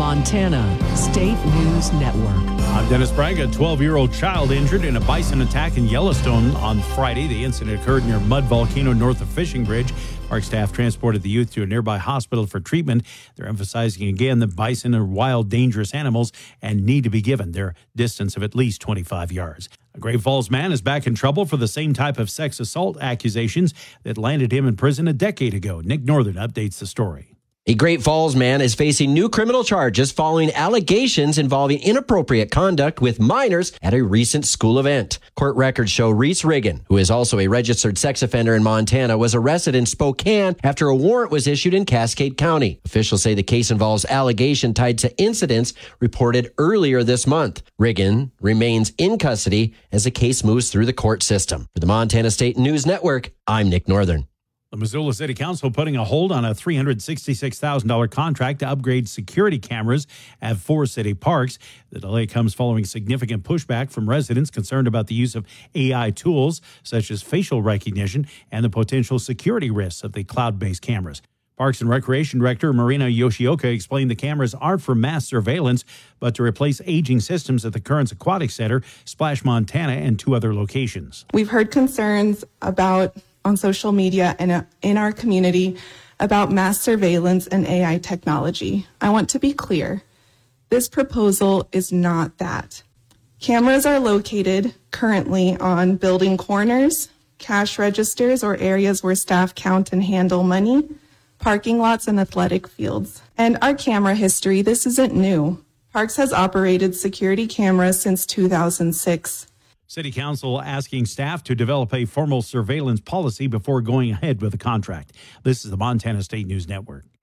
Montana State News Network. I'm Dennis Bragg. A 12-year-old child injured in a bison attack in Yellowstone on Friday. The incident occurred near Mud Volcano north of Fishing Bridge. Park staff transported the youth to a nearby hospital for treatment. They're emphasizing again that bison are wild, dangerous animals and need to be given their distance of at least 25 yards. A Great Falls man is back in trouble for the same type of sex assault accusations that landed him in prison a decade ago. Nick Northern updates the story. A Great Falls man is facing new criminal charges following allegations involving inappropriate conduct with minors at a recent school event. Court records show Reese Riggin, who is also a registered sex offender in Montana, was arrested in Spokane after a warrant was issued in Cascade County. Officials say the case involves allegation tied to incidents reported earlier this month. Riggin remains in custody as the case moves through the court system. For the Montana State News Network, I'm Nick Northern. The Missoula City Council putting a hold on a $366,000 contract to upgrade security cameras at 4 city parks. The delay comes following significant pushback from residents concerned about the use of AI tools such as facial recognition and the potential security risks of the cloud-based cameras. Parks and Recreation Director Marina Yoshioka explained the cameras aren't for mass surveillance, but to replace aging systems at the Currents Aquatic Center, Splash Montana, and 2 other locations. We've heard concerns on social media and in our community about mass surveillance and AI technology. I want to be clear. This proposal is not that. Cameras are located currently on building corners, cash registers, or areas where staff count and handle money, parking lots, and athletic fields. And our camera history, this isn't new. Parks has operated security cameras since 2006. City Council asking staff to develop a formal surveillance policy before going ahead with the contract. This is the Montana State News Network.